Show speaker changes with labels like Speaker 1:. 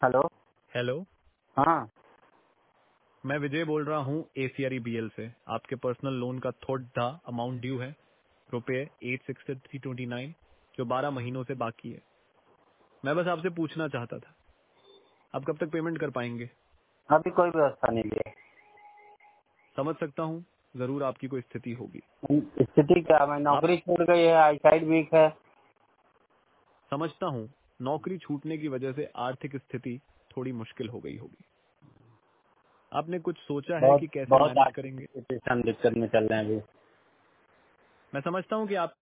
Speaker 1: Hello.
Speaker 2: Hello.
Speaker 1: हाँ।
Speaker 2: मैं विजय बोल रहा हूँ ACREBL से। आपके पर्सनल लोन का थोड़ा अमाउंट ड्यू है, रुपए 86329, जो 12 महीनों से बाकी है। मैं बस आपसे पूछना चाहता था, आप कब तक पेमेंट कर पाएंगे?
Speaker 1: अभी कोई व्यवस्था नहीं है।
Speaker 2: समझ सकता हूँ, जरूर आपकी कोई स्थिति होगी।
Speaker 1: स्थिति क्या, मैं
Speaker 2: आप
Speaker 1: नौकरी छूट गई है, आई साइड वीक है।
Speaker 2: समझता हूँ, नौकरी छूटने की वजह से आर्थिक स्थिति थोड़ी मुश्किल हो गई होगी। आपने कुछ सोचा है
Speaker 1: बहुत
Speaker 2: कि कैसे
Speaker 1: बहुत
Speaker 2: मैनेज
Speaker 1: आर्थिक
Speaker 2: करेंगे?
Speaker 1: स्थिति से हम दिक्कत में चल रहे हैं अभी।
Speaker 2: मैं समझता हूँ कि आप